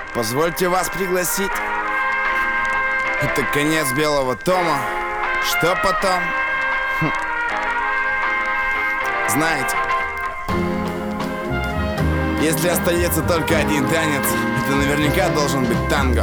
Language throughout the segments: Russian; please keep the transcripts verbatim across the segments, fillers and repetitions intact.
Позвольте вас пригласить. Это конец белого тома. Что потом? Хм. Знаете, если остается только один танец, это наверняка должен быть танго.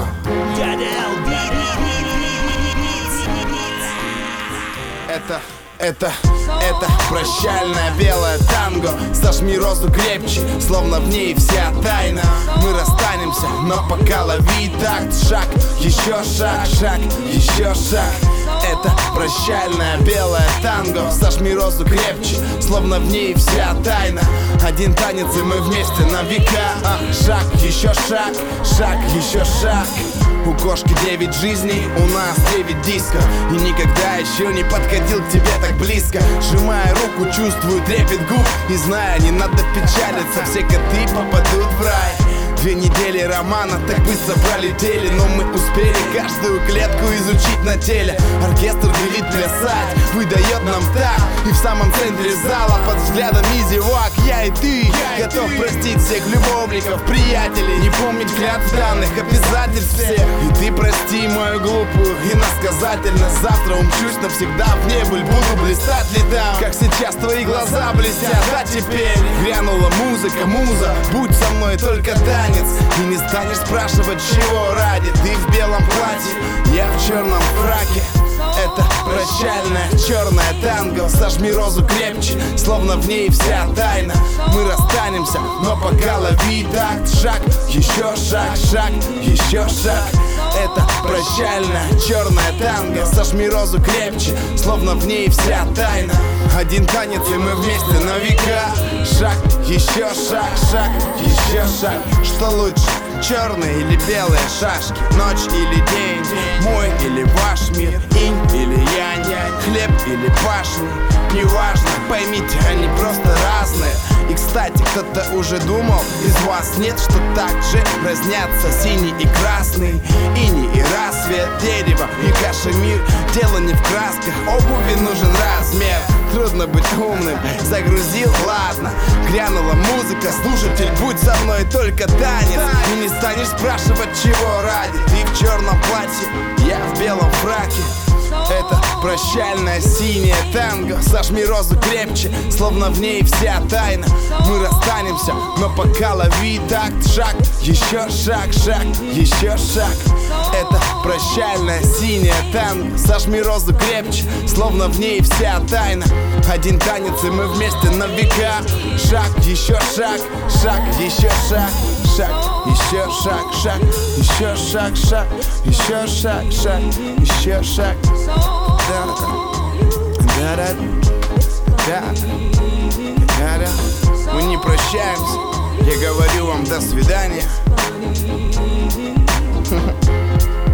Это, это, это прощальное белое танго. Сожми розу крепче, словно в ней вся тайна. Мы расстанемся, но пока лови такт. Шаг, еще шаг, шаг, еще шаг. Это прощальное белое танго. Сожми розу крепче, словно в ней вся тайна. Один танец, и мы вместе на века. а, Шаг, еще шаг, шаг, еще шаг. У кошки девять жизней, у нас девять дисков. И никогда еще не подходил к тебе так близко. Сжимая руку, чувствую трепет губ. И зная, не надо печалиться, все коты попадут в рай. Две недели романа так быстро пролетели, но мы успели каждую клетку изучить на теле. Оркестр велит плясать, выдает нам так. И в самом центре зала под взглядом зевак я и ты готов простить всех любовников, приятелей, не помнить клятв данных, обязательств всех. И ты прости мою глупую иносказательность. Завтра умчусь навсегда в небыль, буду блистать ли там, как сейчас твои глаза блестят. А теперь грянула музыка, муза, будь со мной только танец. И не станешь спрашивать, чего ради. Ты в белом платье, я в черном фраке. Это прощальное черное танго. Сожми розу крепче, словно в ней вся тайна. Мы расстанемся, но пока лови такт. Шаг, еще шаг, шаг, еще шаг. Это прощальное черное танго. Сожми розу крепче, словно в ней вся тайна. Один танец, и мы вместе на века. Шаг, еще шаг, шаг, еще шаг. Что лучше, черные или белые шашки? Ночь или день, мой или ваш мир? Инь или янь, хлеб или пашни? Неважно, поймите, они просто разные. И, кстати, кто-то уже думал из вас, нет, что так же разнятся синий и красный, иней и рассвет, дерево и кашемир. Дело не в красках, обуви нужен размер. Трудно быть умным, загрузил, ладно. Грянула музыка, слушатель, будь со мной только танец. И не станешь спрашивать, чего ради. Ты в черном платье, я в белом фраке. Это прощальное синее танго. Сожми розу крепче, словно в ней вся тайна. Мы расстанемся, но пока лови такт. Шаг, еще шаг, шаг, еще шаг. Это прощальное синее танго. Сожми розу крепче, словно в ней вся тайна. Один танец, и мы вместе на века. Шаг, еще шаг, шаг, еще шаг. Шаг, еще шаг, шаг, еще шаг, шаг, еще шаг, шаг, еще шаг. Да, да, да, да, да, да. Мы не прощаемся. Я говорю вам до свидания.